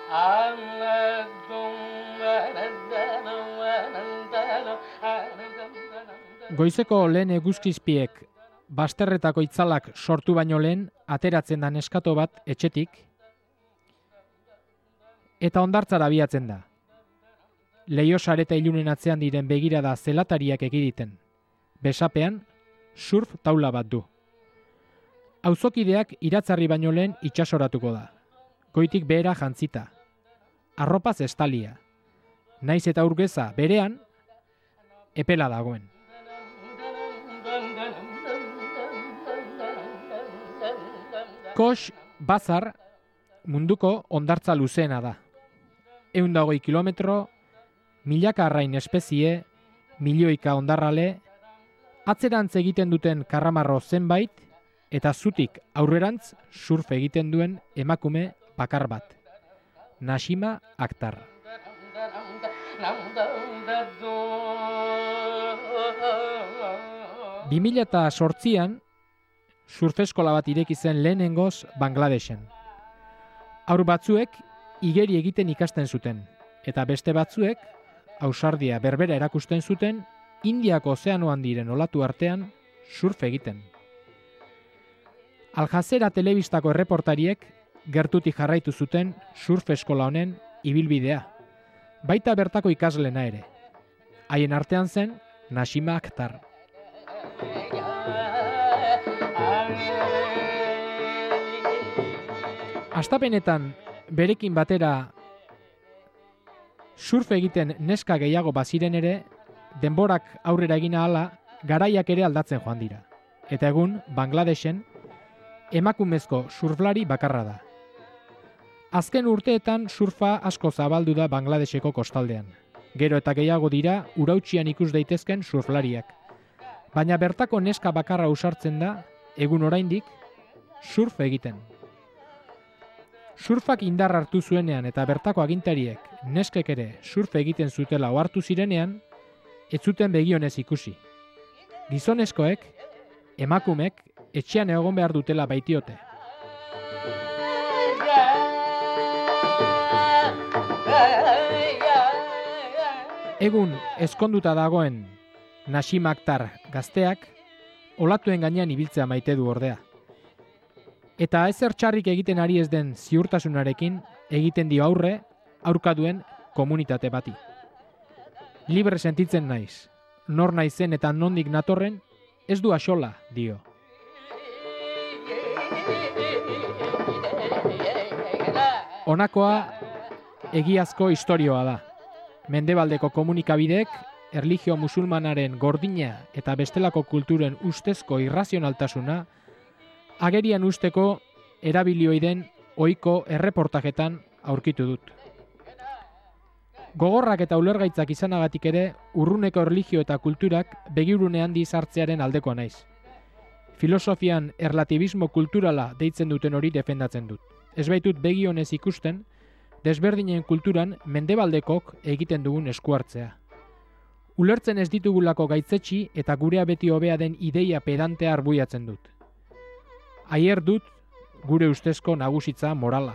Goizeko lehen eguzkizpiek basterretako itzalak sortu baino lehen ateratzen da neskato bat etxetik eta hondartzara abiatzen da. Leiho sareta ilunen atzean diren begirada zelatariak ekiditen. Besapean surf taula bat du. Auzokideak iratzarri baino lehen itsasoratuko da. Goitik behera jantzita. Arropaz estalia. Naiz eta urgeza berean epela dagoen. Kox Bazar munduko hondartza luzeena da. 120 kilometro, milaka arrain espezie, milioika hondarrale, atzerantz egiten duten karramarro zenbait, eta zutik aurrerantz surf egiten duen emakume bakar bat. Nashima Akhtar. 2008an surf eskola bat ireki zen lehenengoz Bangladesen. Haur batzuek igeri egiten ikasten zuten, eta beste batzuek ausardia berbera erakusten zuten Indiako ozeanoan diren olatu artean surf egiten. Al Jazeera telebistako erreportariek gertutik jarraitu zuten surf eskola honen ibilbidea, baita bertako ikaslena ere. Haien artean zen Nashima Akhtar. Astapenetan berekin batera surf egiten neska gehiago baziren ere, denborak aurrera egin ahala, garaiak ere aldatzen joan dira. Eta egun, Bangladesen, emakumezko surflari bakarra da. Azken urteetan surfa asko zabaldu da Bangladeseko kostaldean. Gero eta gehiago dira urautsian ikus daitezken surflariak. Baina bertako neska bakarra ausartzen da, egun oraindik, surf egiten. Surfak indar hartu zuenean eta bertako agintariek neskek ere surf egiten zutela ohartu zirenean, ez zuten begionez ikusi. Gizonezkoek, emakumek, etxean egon behar dutela baitiote. Egun ezkonduta dagoen Nashima Akhtar gazteak olatuen gainean ibiltzea maite du ordea. Eta ezer txarrik egiten ari ez den ziurtasunarekin egiten dio aurre aurka duen komunitate bati. Libre sentitzen naiz, nor naizen eta nondik natorren ez du axola, dio. Honakoa egiazko istorioa da. Mendebaldeko komunikabideek erlijio musulmanaren gordina eta bestelako kulturen ustezko irrazionaltasuna agerian usteko erabilioiden ohiko erreportajetan aurkitu dut. Gogorrak eta ulergaitzak izanagatik ere urruneko erlijio eta kulturak begirune handi sartzearen aldekoa naiz. Filosofian erlatibismo kulturala deitzen duten hori defendatzen dut. Ez baitut begionez ikusten, desberdinen kulturan mendebaldekok egiten dugun eskuartzea. Ulertzen ez ditugulako gaitzetsi eta gurea beti hobea den ideia pedantea arbuiatzen dut. Aier dut gure ustezko nagusitza morala.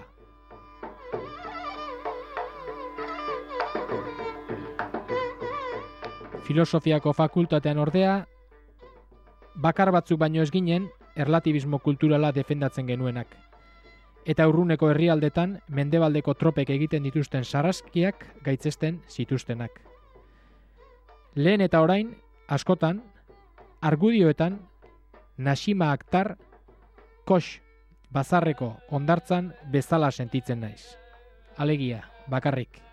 Filosofiako fakultatean ordea, bakar batzuk baino ez ginen erlatibismo kulturala defendatzen genuenak. Eta urruneko herrialdetan mendebaldeko tropek egiten dituzten sarraskiak gaitzesten zituztenak. Lehen eta orain, askotan, argudioetan, Nashima Akhtar, Kox Bazarreko hondartzan bezala sentitzen naiz. Alegia, bakarrik.